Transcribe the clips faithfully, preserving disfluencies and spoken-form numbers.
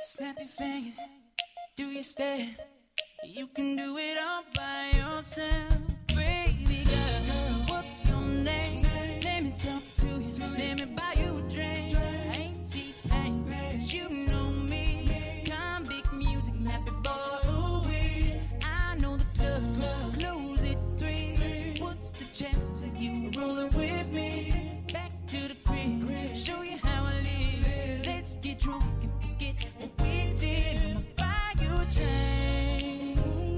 Snap your fingers, do your stare. You can do it all by yourself. Baby girl, what's your name? Let me talk to you, let me buy you a drink. I ain't T-Pain, but you know me. Convict music, happy boy, ooh wee. I know the club, close at three. What's the chances of you rolling with me? Back to the crib, show you how I live. Let's get drunk and forget what we did. I'ma buy you a drink.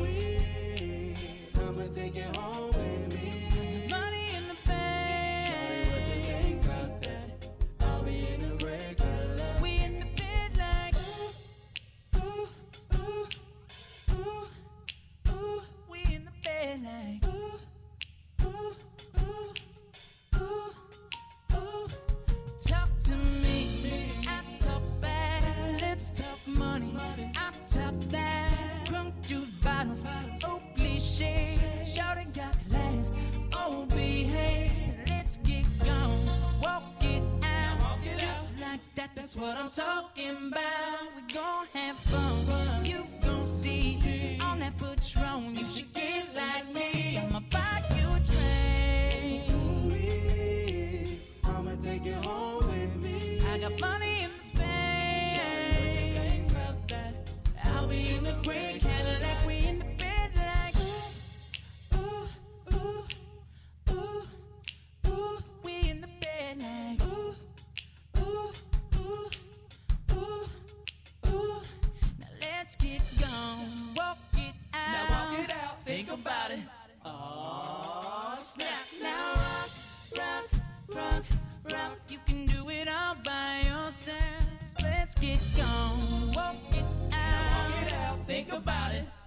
I'ma take you home with me. Money in the bank. Show me what you think about that. I'll be in the gray Cadillac. We in the bed like ooh, ooh, ooh, ooh, ooh. We in the bed like ooh, ooh, ooh, ooh, ooh. Talk to me, I talk back. Let's talk money, I talk that. Crunk juice bottles, oh cliche. Shawty got class, oh behave. Let's get gone, walk it out, just like that. That's what I'm talking about. We gon' have fun, you gon' see. On that Patron, you should get like me. I'ma buy you a drink. I'ma take you home with me. I got money in the bank. Show me what you think about that. I'll be in the gray Cadillac. We in the bed like ooh, ooh, ooh, ooh, ooh. We in the bed like ooh, ooh, ooh, ooh, ooh. Now let's get gone, walk it out. Now walk it out, think about it. Oh, snap. Now rock, rock, rock, rock. You can do it all by yourself. Let's get gone, walk it out. Now walk it out, think about it.